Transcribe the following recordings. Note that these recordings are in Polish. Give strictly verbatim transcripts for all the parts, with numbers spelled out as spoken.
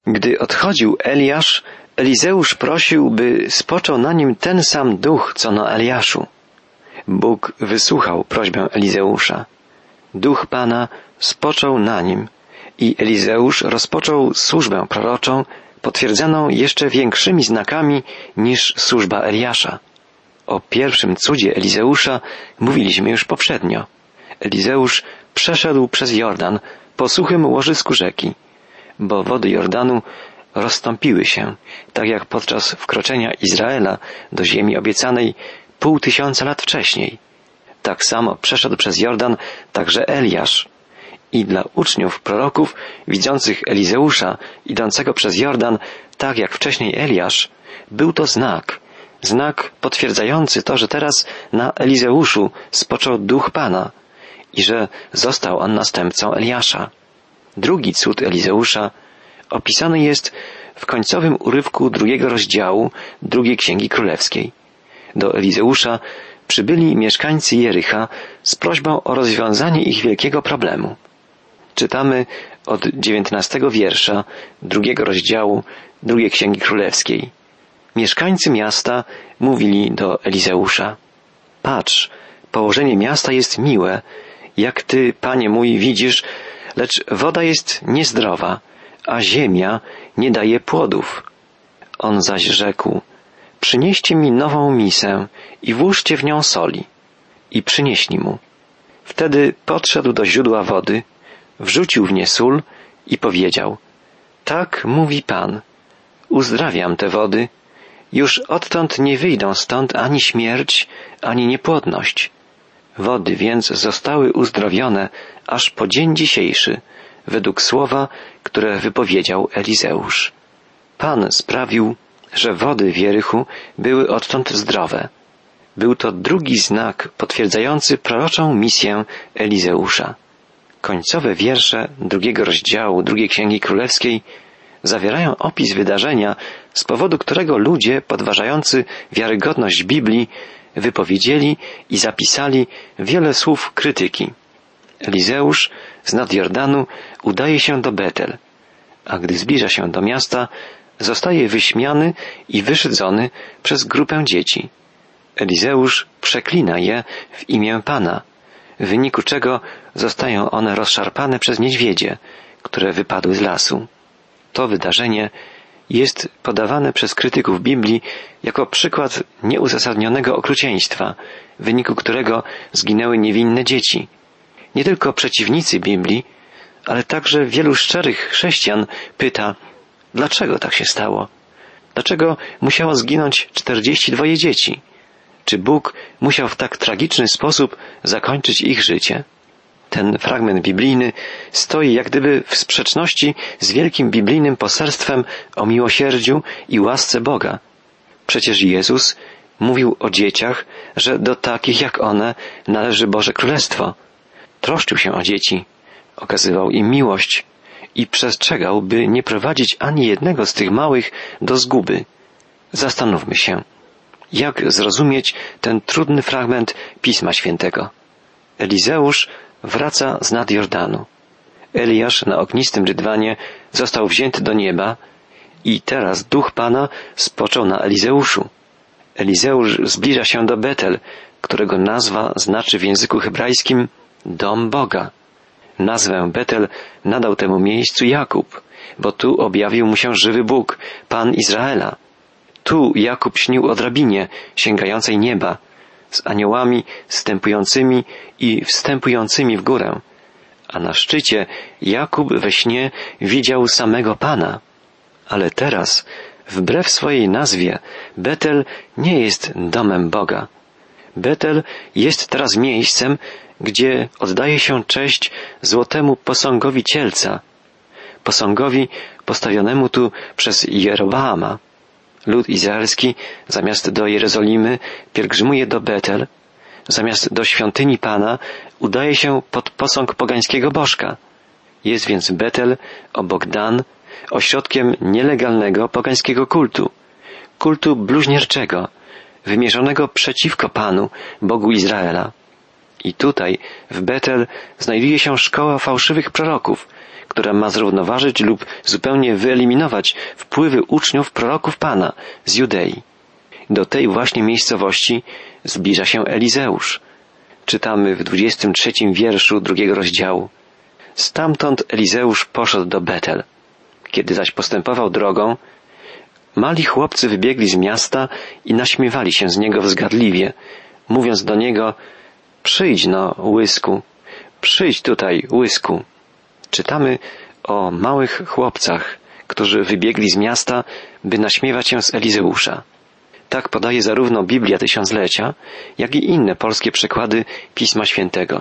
Gdy odchodził Eliasz, Elizeusz prosił, by spoczął na nim ten sam duch, co na Eliaszu. Bóg wysłuchał prośbę Elizeusza. Duch Pana spoczął na nim i Elizeusz rozpoczął służbę proroczą, potwierdzoną jeszcze większymi znakami niż służba Eliasza. O pierwszym cudzie Elizeusza mówiliśmy już poprzednio. Elizeusz przeszedł przez Jordan po suchym łożysku rzeki, bo wody Jordanu rozstąpiły się, tak jak podczas wkroczenia Izraela do ziemi obiecanej pół tysiąca lat wcześniej. Tak samo przeszedł przez Jordan także Eliasz. I dla uczniów proroków, widzących Elizeusza idącego przez Jordan, tak jak wcześniej Eliasz, był to znak, znak potwierdzający to, że teraz na Elizeuszu spoczął duch Pana i że został on następcą Eliasza. Drugi cud Elizeusza opisany jest w końcowym urywku drugiego rozdziału drugiej Księgi Królewskiej. Do Elizeusza przybyli mieszkańcy Jericha z prośbą o rozwiązanie ich wielkiego problemu. Czytamy od dziewiętnastego wiersza drugiego rozdziału drugiej Księgi Królewskiej. Mieszkańcy miasta mówili do Elizeusza: patrz, położenie miasta jest miłe, jak ty, panie mój, widzisz, lecz woda jest niezdrowa, a ziemia nie daje płodów. On zaś rzekł: przynieście mi nową misę i włóżcie w nią soli. I przynieśli mu. Wtedy podszedł do źródła wody, wrzucił w nie sól i powiedział: tak mówi Pan, uzdrawiam te wody, już odtąd nie wyjdą stąd ani śmierć, ani niepłodność. Wody więc zostały uzdrowione aż po dzień dzisiejszy, według słowa, które wypowiedział Elizeusz. Pan sprawił, że wody w Jerichu były odtąd zdrowe. Był to drugi znak potwierdzający proroczą misję Elizeusza. Końcowe wiersze drugiego rozdziału drugiej Księgi Królewskiej zawierają opis wydarzenia, z powodu którego ludzie podważający wiarygodność Biblii wypowiedzieli i zapisali wiele słów krytyki. Elizeusz z nad Jordanu udaje się do Betel, a gdy zbliża się do miasta, zostaje wyśmiany i wyszydzony przez grupę dzieci. Elizeusz przeklina je w imię Pana, w wyniku czego zostają one rozszarpane przez niedźwiedzie, które wypadły z lasu. To wydarzenie jest podawane przez krytyków Biblii jako przykład nieuzasadnionego okrucieństwa, w wyniku którego zginęły niewinne dzieci. Nie tylko przeciwnicy Biblii, ale także wielu szczerych chrześcijan pyta, dlaczego tak się stało? Dlaczego musiało zginąć czterdzieści dwoje dzieci? Czy Bóg musiał w tak tragiczny sposób zakończyć ich życie? Ten fragment biblijny stoi jak gdyby w sprzeczności z wielkim biblijnym poselstwem o miłosierdziu i łasce Boga. Przecież Jezus mówił o dzieciach, że do takich jak one należy Boże Królestwo. Troszczył się o dzieci, okazywał im miłość i przestrzegał, by nie prowadzić ani jednego z tych małych do zguby. Zastanówmy się, jak zrozumieć ten trudny fragment Pisma Świętego. Elizeusz wraca z nad Jordanu. Eliasz na ognistym rydwanie został wzięty do nieba i teraz duch Pana spoczął na Elizeuszu. Elizeusz zbliża się do Betel, którego nazwa znaczy w języku hebrajskim dom Boga. Nazwę Betel nadał temu miejscu Jakub, bo tu objawił mu się żywy Bóg, Pan Izraela. Tu Jakub śnił o drabinie sięgającej nieba, z aniołami wstępującymi i wstępującymi w górę. A na szczycie Jakub we śnie widział samego Pana. Ale teraz, wbrew swojej nazwie, Betel nie jest domem Boga. Betel jest teraz miejscem, gdzie oddaje się cześć złotemu posągowi cielca, posągowi postawionemu tu przez Jeroboama. Lud izraelski zamiast do Jerozolimy pielgrzymuje do Betel, zamiast do świątyni Pana udaje się pod posąg pogańskiego bożka. Jest więc Betel obok Dan ośrodkiem nielegalnego pogańskiego kultu, kultu bluźnierczego, wymierzonego przeciwko Panu, Bogu Izraela. I tutaj, w Betel, znajduje się szkoła fałszywych proroków, która ma zrównoważyć lub zupełnie wyeliminować wpływy uczniów proroków Pana z Judei. Do tej właśnie miejscowości zbliża się Elizeusz. Czytamy w dwudziestym trzecim wierszu drugiego rozdziału. Stamtąd Elizeusz poszedł do Betel. Kiedy zaś postępował drogą, mali chłopcy wybiegli z miasta i naśmiewali się z niego wzgardliwie, mówiąc do niego: przyjdź no, łysku, przyjdź tutaj, łysku. Czytamy o małych chłopcach, którzy wybiegli z miasta, by naśmiewać się z Elizeusza. Tak podaje zarówno Biblia Tysiąclecia, jak i inne polskie przekłady Pisma Świętego.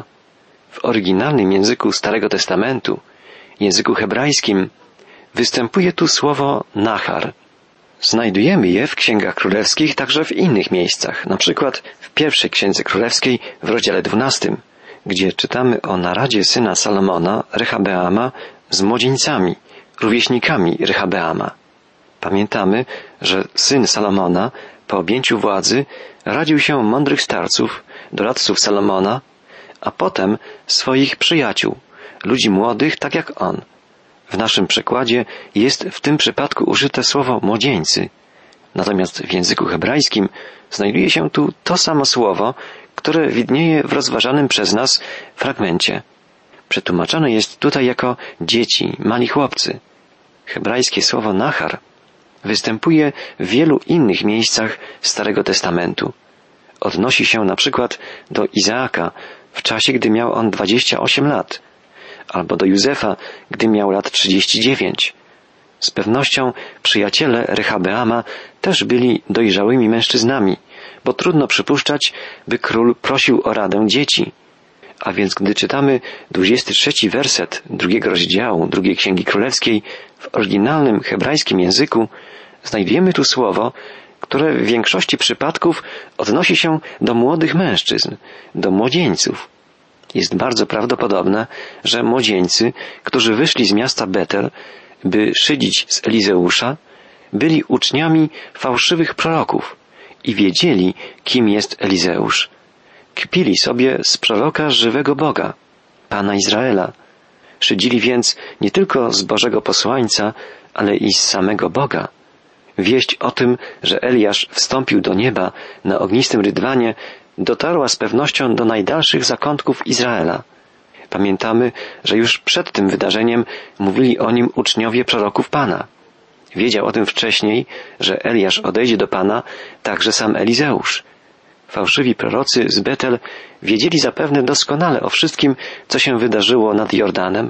W oryginalnym języku Starego Testamentu, języku hebrajskim, występuje tu słowo nachar. Znajdujemy je w Księgach Królewskich także w innych miejscach, na przykład w pierwszej Księdze Królewskiej w rozdziale dwunastym, gdzie czytamy o naradzie syna Salomona, Rehabeama, z młodzieńcami, rówieśnikami Rehabeama. Pamiętamy, że syn Salomona po objęciu władzy radził się mądrych starców, doradców Salomona, a potem swoich przyjaciół, ludzi młodych tak jak on. W naszym przekładzie jest w tym przypadku użyte słowo młodzieńcy. Natomiast w języku hebrajskim znajduje się tu to samo słowo, które widnieje w rozważanym przez nas fragmencie. Przetłumaczone jest tutaj jako dzieci, mali chłopcy. Hebrajskie słowo nachar występuje w wielu innych miejscach Starego Testamentu. Odnosi się na przykład do Izaaka w czasie, gdy miał on dwadzieścia osiem lat, albo do Józefa, gdy miał lat trzydzieści dziewięć. Z pewnością przyjaciele Rehabeama też byli dojrzałymi mężczyznami, bo trudno przypuszczać, by król prosił o radę dzieci. A więc gdy czytamy dwudziesty trzeci werset drugiego rozdziału drugiej Księgi Królewskiej w oryginalnym hebrajskim języku, znajdujemy tu słowo, które w większości przypadków odnosi się do młodych mężczyzn, do młodzieńców. Jest bardzo prawdopodobne, że młodzieńcy, którzy wyszli z miasta Betel, by szydzić z Elizeusza, byli uczniami fałszywych proroków i wiedzieli, kim jest Elizeusz. Kpili sobie z proroka żywego Boga, Pana Izraela. Szydzili więc nie tylko z Bożego posłańca, ale i z samego Boga. Wieść o tym, że Eliasz wstąpił do nieba na ognistym rydwanie, dotarła z pewnością do najdalszych zakątków Izraela. Pamiętamy, że już przed tym wydarzeniem mówili o nim uczniowie proroków Pana. Wiedział o tym wcześniej, że Eliasz odejdzie do Pana, także sam Elizeusz. Fałszywi prorocy z Betel wiedzieli zapewne doskonale o wszystkim, co się wydarzyło nad Jordanem.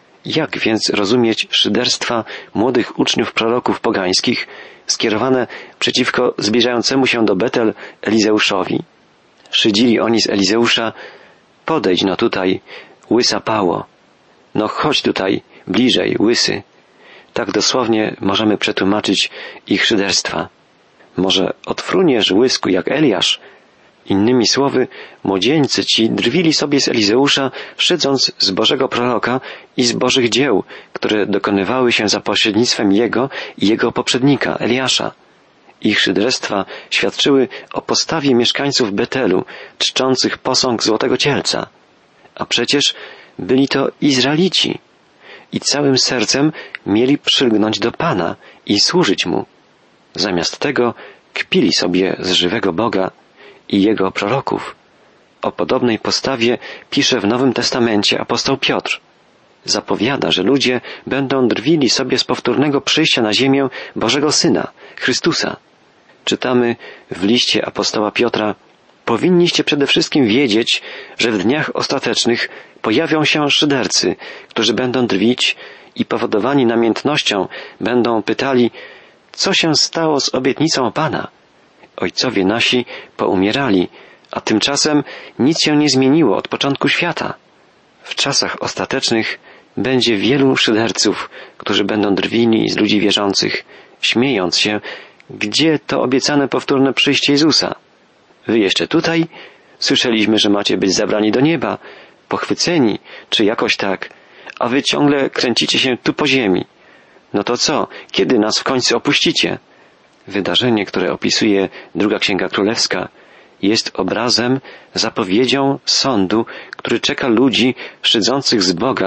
Jak więc rozumieć szyderstwa młodych uczniów proroków pogańskich skierowane przeciwko zbliżającemu się do Betel Elizeuszowi? Szydzili oni z Elizeusza: podejdź no tutaj, łysa pało. No chodź tutaj, bliżej, łysy. Tak dosłownie możemy przetłumaczyć ich szyderstwa. Może odfruniesz, łysku, jak Eliasz? Innymi słowy, młodzieńcy ci drwili sobie z Elizeusza, szydząc z Bożego proroka i z Bożych dzieł, które dokonywały się za pośrednictwem jego i jego poprzednika, Eliasza. Ich szyderstwa świadczyły o postawie mieszkańców Betelu, czczących posąg Złotego Cielca. A przecież byli to Izraelici i całym sercem mieli przylgnąć do Pana i służyć Mu. Zamiast tego kpili sobie z żywego Boga i Jego proroków. O podobnej postawie pisze w Nowym Testamencie apostoł Piotr. Zapowiada, że ludzie będą drwili sobie z powtórnego przyjścia na ziemię Bożego Syna, Chrystusa. Czytamy w liście apostoła Piotra: powinniście przede wszystkim wiedzieć, że w dniach ostatecznych pojawią się szydercy, którzy będą drwić i powodowani namiętnością będą pytali: co się stało z obietnicą Pana? Ojcowie nasi poumierali, a tymczasem nic się nie zmieniło od początku świata. W czasach ostatecznych będzie wielu szyderców, którzy będą drwili z ludzi wierzących, śmiejąc się: gdzie to obiecane powtórne przyjście Jezusa? Wy jeszcze tutaj? Słyszeliśmy, że macie być zabrani do nieba, pochwyceni, czy jakoś tak, a wy ciągle kręcicie się tu po ziemi. No to co? Kiedy nas w końcu opuścicie? Wydarzenie, które opisuje druga Księga Królewska, jest obrazem, zapowiedzią sądu, który czeka ludzi szydzących z Boga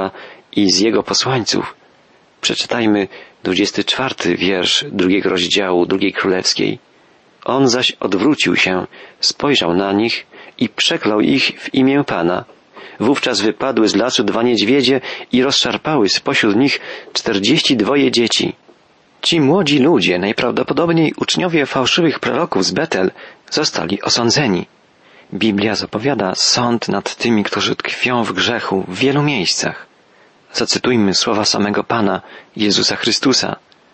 i z jego posłańców. Przeczytajmy dwudziesty czwarty wiersz drugiego rozdziału drugiej królewskiej. On zaś odwrócił się, spojrzał na nich i przeklął ich w imię Pana. Wówczas wypadły z lasu dwa niedźwiedzie i rozszarpały spośród nich czterdzieści dwoje dzieci. Ci młodzi ludzie, najprawdopodobniej uczniowie fałszywych proroków z Betel, zostali osądzeni. Biblia zapowiada sąd nad tymi, którzy tkwią w grzechu w wielu miejscach. Zacytujmy słowa samego Pana, Jezusa Chrystusa.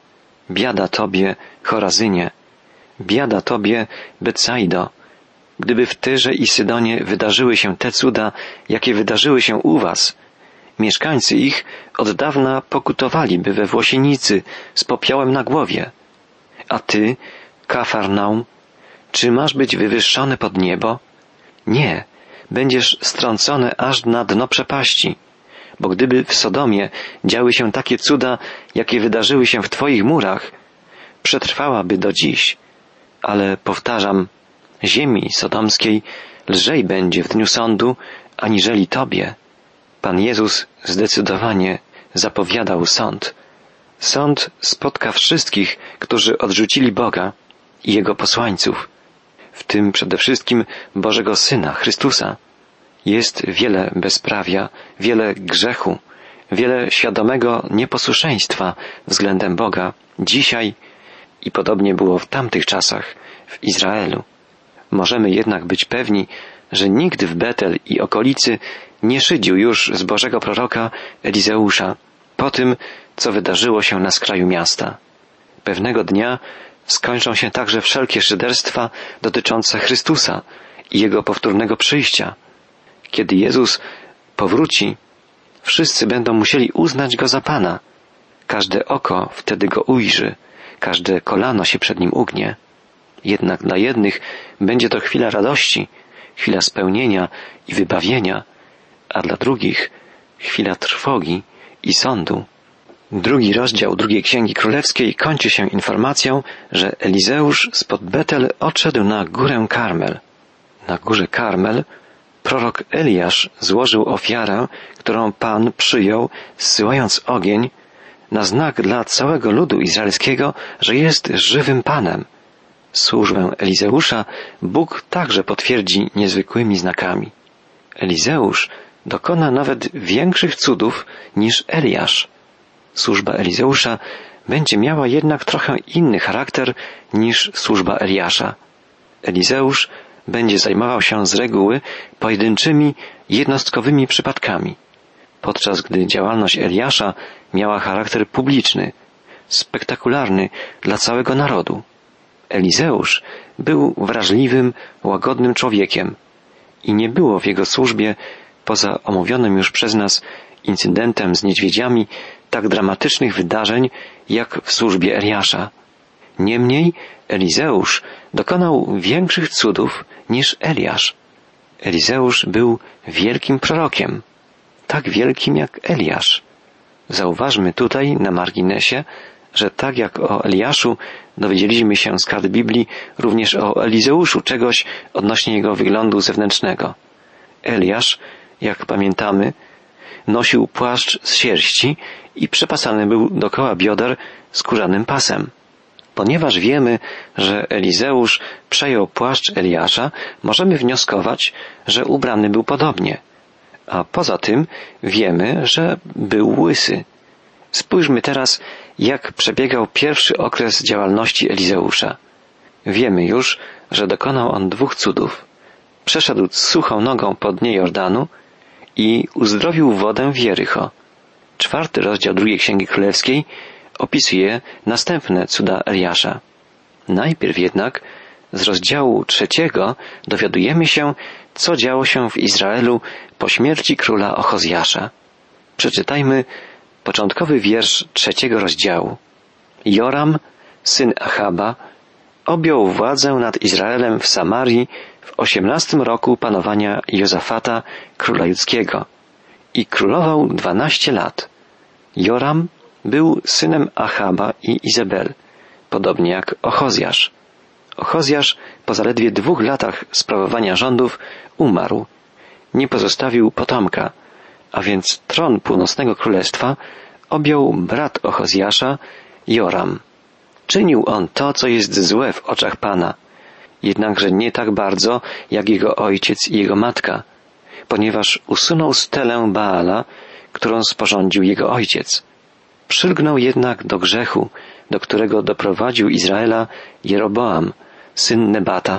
Biada Tobie, Chorazynie, biada Tobie, Betsaido, gdyby w Tyrze i Sydonie wydarzyły się te cuda, jakie wydarzyły się u was, mieszkańcy ich od dawna pokutowaliby we Włosienicy z popiołem na głowie. A Ty, Kafarnaum, czy masz być wywyższony pod niebo? Nie, będziesz strącony aż na dno przepaści. Bo gdyby w Sodomie działy się takie cuda, jakie wydarzyły się w Twoich murach, przetrwałaby do dziś. Ale powtarzam, ziemi sodomskiej lżej będzie w dniu sądu, aniżeli Tobie. Pan Jezus zdecydowanie zapowiadał sąd. Sąd spotka wszystkich, którzy odrzucili Boga i Jego posłańców, w tym przede wszystkim Bożego Syna, Chrystusa. Jest wiele bezprawia, wiele grzechu, wiele świadomego nieposłuszeństwa względem Boga dzisiaj i podobnie było w tamtych czasach w Izraelu. Możemy jednak być pewni, że nikt w Betel i okolicy nie szydził już z Bożego proroka Elizeusza po tym, co wydarzyło się na skraju miasta. Pewnego dnia skończą się także wszelkie szyderstwa dotyczące Chrystusa i Jego powtórnego przyjścia. Kiedy Jezus powróci, wszyscy będą musieli uznać Go za Pana. Każde oko wtedy Go ujrzy, każde kolano się przed Nim ugnie. Jednak dla jednych będzie to chwila radości, chwila spełnienia i wybawienia, a dla drugich chwila trwogi i sądu. Drugi rozdział drugiej Księgi Królewskiej kończy się informacją, że Elizeusz spod Betel odszedł na górę Karmel. Na górze Karmel prorok Eliasz złożył ofiarę, którą Pan przyjął, zsyłając ogień, na znak dla całego ludu izraelskiego, że jest żywym Panem. Służbę Elizeusza Bóg także potwierdzi niezwykłymi znakami. Elizeusz dokona nawet większych cudów niż Eliasz. Służba Elizeusza będzie miała jednak trochę inny charakter niż służba Eliasza. Elizeusz będzie zajmował się z reguły pojedynczymi, jednostkowymi przypadkami, podczas gdy działalność Eliasza miała charakter publiczny, spektakularny dla całego narodu. Elizeusz był wrażliwym, łagodnym człowiekiem i nie było w jego służbie, poza omówionym już przez nas incydentem z niedźwiedziami, tak dramatycznych wydarzeń jak w służbie Eliasza. Niemniej Elizeusz dokonał większych cudów niż Eliasz. Elizeusz był wielkim prorokiem, tak wielkim jak Eliasz. Zauważmy tutaj na marginesie, że tak jak o Eliaszu dowiedzieliśmy się z kart Biblii, również o Elizeuszu czegoś odnośnie jego wyglądu zewnętrznego. Eliasz, jak pamiętamy, nosił płaszcz z sierści i przepasany był dokoła bioder skórzanym pasem. Ponieważ wiemy, że Elizeusz przejął płaszcz Eliasza, możemy wnioskować, że ubrany był podobnie. A poza tym wiemy, że był łysy. Spójrzmy teraz, jak przebiegał pierwszy okres działalności Elizeusza. Wiemy już, że dokonał on dwóch cudów. Przeszedł suchą nogą po dnie Jordanu i uzdrowił wodę w Jericho. Czwarty rozdział drugiej Księgi Królewskiej opisuje następne cuda Eliasza. Najpierw jednak z rozdziału trzeciego dowiadujemy się, co działo się w Izraelu po śmierci króla Ochozjasza. Przeczytajmy początkowy wiersz trzeciego rozdziału. Joram, syn Achaba, objął władzę nad Izraelem w Samarii w osiemnastym roku panowania Jozafata, króla judzkiego, i królował dwanaście lat. Joram był synem Achaba i Izabel, podobnie jak Ochozjasz. Ochozjasz po zaledwie dwóch latach sprawowania rządów umarł. Nie pozostawił potomka, a więc tron północnego królestwa, objął brat Ochozjasza, Joram. Czynił on to, co jest złe w oczach Pana, jednakże nie tak bardzo, jak jego ojciec i jego matka, ponieważ usunął stelę Baala, którą sporządził jego ojciec. Przylgnął jednak do grzechu, do którego doprowadził Izraela Jeroboam, syn Nebata,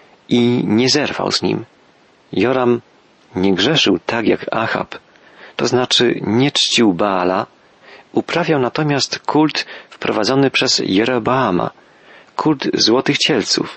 i nie zerwał z nim. Joram nie grzeszył tak jak Achab, to znaczy nie czcił Baala, uprawiał natomiast kult wprowadzony przez Jeroboama, kult złotych cielców.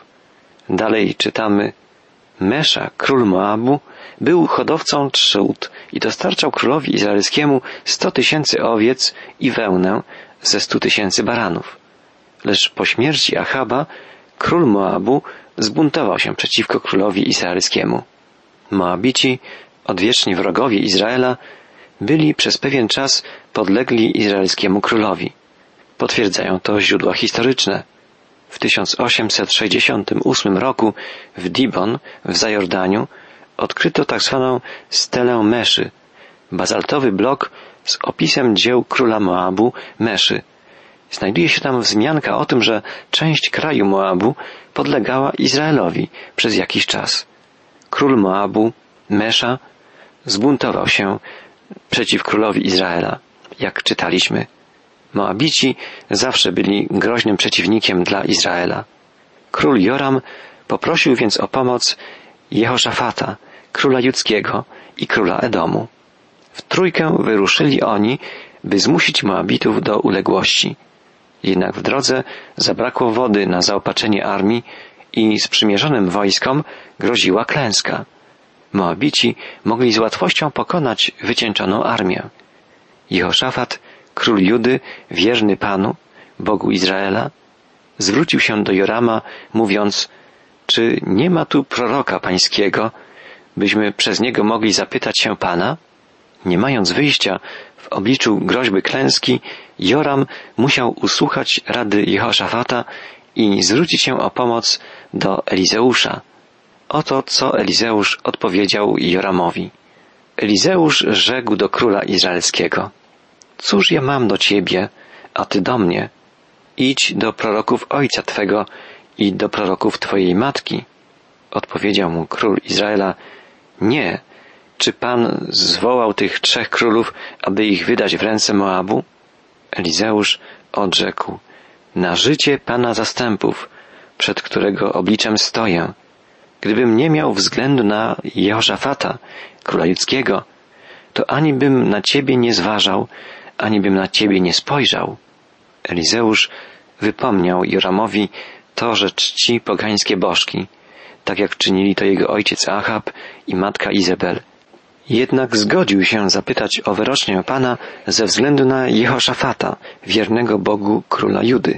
Dalej czytamy: Mesza, król Moabu, był hodowcą trzód i dostarczał królowi izraelskiemu sto tysięcy owiec i wełnę ze stu tysięcy baranów. Lecz po śmierci Achaba król Moabu zbuntował się przeciwko królowi izraelskiemu. Moabici, odwieczni wrogowie Izraela, byli przez pewien czas podlegli izraelskiemu królowi. Potwierdzają to źródła historyczne. W tysiąc osiemset sześćdziesiątym ósmym roku w Dibon, w Zajordaniu, odkryto tak zwaną stelę Meszy, bazaltowy blok z opisem dzieł króla Moabu, Meszy. Znajduje się tam wzmianka o tym, że część kraju Moabu podlegała Izraelowi przez jakiś czas. Król Moabu, Mesza, zbuntował się przeciw królowi Izraela, jak czytaliśmy. Moabici zawsze byli groźnym przeciwnikiem dla Izraela. Król Joram poprosił więc o pomoc Jehoszafata, króla judzkiego i króla Edomu. W trójkę wyruszyli oni, by zmusić Moabitów do uległości. Jednak w drodze zabrakło wody na zaopatrzenie armii i sprzymierzonym wojskom groziła klęska. Moabici mogli z łatwością pokonać wycieńczoną armię. Jehoszafat, król Judy, wierny Panu, Bogu Izraela, zwrócił się do Jorama, mówiąc: czy nie ma tu proroka pańskiego, byśmy przez niego mogli zapytać się Pana? Nie mając wyjścia w obliczu groźby klęski, Joram musiał usłuchać rady Jehoszafata i zwrócić się o pomoc do Elizeusza. Oto co Elizeusz odpowiedział Joramowi. Elizeusz rzekł do króla izraelskiego: cóż ja mam do ciebie, a ty do mnie? Idź do proroków ojca twego i do proroków twojej matki. Odpowiedział mu król Izraela: nie. Czy Pan zwołał tych trzech królów, aby ich wydać w ręce Moabu? Elizeusz odrzekł: na życie Pana zastępów, przed którego obliczem stoję, gdybym nie miał względu na Jehoszafata, króla judzkiego, to ani bym na ciebie nie zważał, ani bym na ciebie nie spojrzał. Elizeusz wypomniał Joramowi to, że czci pogańskie bożki, tak jak czynili to jego ojciec Achab i matka Izabel. Jednak zgodził się zapytać o wyrocznię Pana ze względu na Jehoszafata, wiernego Bogu króla Judy.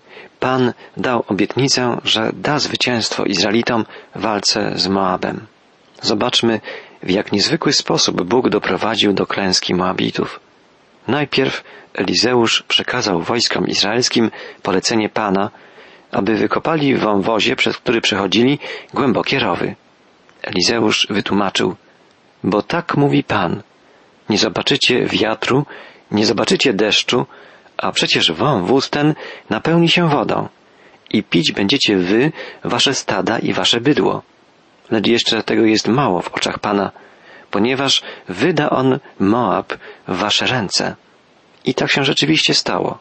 Pan dał obietnicę, że da zwycięstwo Izraelitom w walce z Moabem. Zobaczmy, w jak niezwykły sposób Bóg doprowadził do klęski Moabitów. Najpierw Elizeusz przekazał wojskom izraelskim polecenie Pana, aby wykopali w wąwozie, przez który przechodzili, głębokie rowy. Elizeusz wytłumaczył: bo tak mówi Pan, nie zobaczycie wiatru, nie zobaczycie deszczu, a przecież wąwóz ten napełni się wodą i pić będziecie wy, wasze stada i wasze bydło. Lecz jeszcze tego jest mało w oczach Pana, ponieważ wyda On Moab w wasze ręce. I tak się rzeczywiście stało.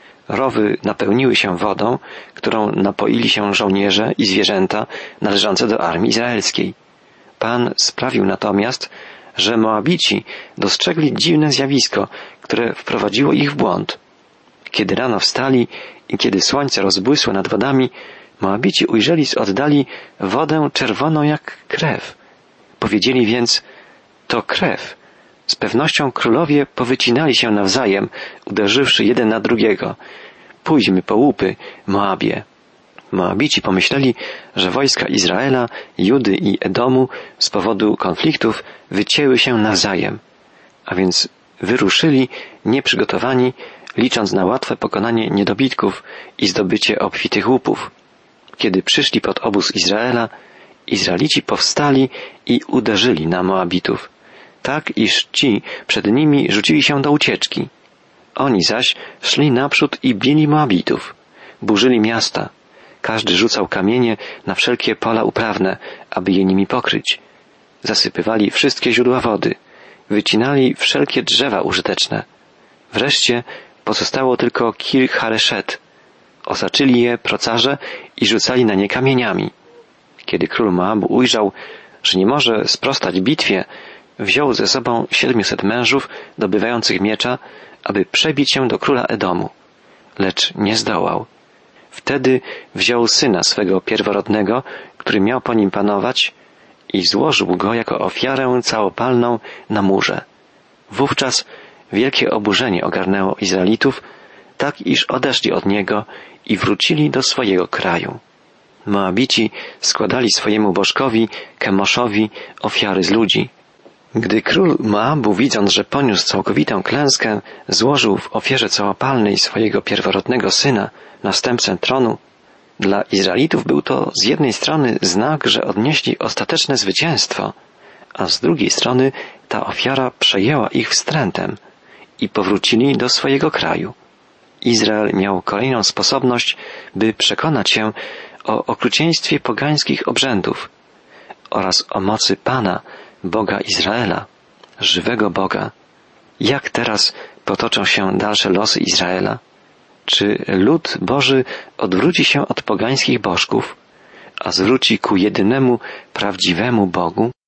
Rowy napełniły się wodą, którą napoili się żołnierze i zwierzęta należące do armii izraelskiej. Pan sprawił natomiast, że Moabici dostrzegli dziwne zjawisko, które wprowadziło ich w błąd. Kiedy rano wstali i kiedy słońce rozbłysło nad wodami, Moabici ujrzeli z oddali wodę czerwoną jak krew. Powiedzieli więc: to krew. Z pewnością królowie powycinali się nawzajem, uderzywszy jeden na drugiego. Pójdźmy po łupy, Moabie. Moabici pomyśleli, że wojska Izraela, Judy i Edomu z powodu konfliktów wycięły się nawzajem, a więc wyruszyli nieprzygotowani, licząc na łatwe pokonanie niedobitków i zdobycie obfitych łupów. Kiedy przyszli pod obóz Izraela, Izraelici powstali i uderzyli na Moabitów. tak iż ci przed nimi rzucili się do ucieczki. Oni zaś szli naprzód i bili Moabitów, burzyli miasta. Każdy rzucał kamienie na wszelkie pola uprawne, aby je nimi pokryć. Zasypywali wszystkie źródła wody, wycinali wszelkie drzewa użyteczne. Wreszcie pozostało tylko Kir Hareszet. Osaczyli je procarze i rzucali na nie kamieniami. Kiedy król Moabu ujrzał, że nie może sprostać bitwie, wziął ze sobą siedmiuset mężów dobywających miecza, aby przebić się do króla Edomu, lecz nie zdołał. Wtedy wziął syna swego pierworodnego, który miał po nim panować, i złożył go jako ofiarę całopalną na murze. Wówczas wielkie oburzenie ogarnęło Izraelitów, tak iż odeszli od niego i wrócili do swojego kraju. Moabici składali swojemu bożkowi, Kemoszowi, ofiary z ludzi. Gdy król Moabu, widząc, że poniósł całkowitą klęskę, złożył w ofierze całopalnej swojego pierworodnego syna, następcę tronu, dla Izraelitów był to z jednej strony znak, że odnieśli ostateczne zwycięstwo, a z drugiej strony ta ofiara przejęła ich wstrętem i powrócili do swojego kraju. Izrael miał kolejną sposobność, by przekonać się o okrucieństwie pogańskich obrzędów oraz o mocy Pana, Boga Izraela, żywego Boga. Jak teraz potoczą się dalsze losy Izraela? Czy lud Boży odwróci się od pogańskich bożków, a zwróci ku jedynemu, prawdziwemu Bogu?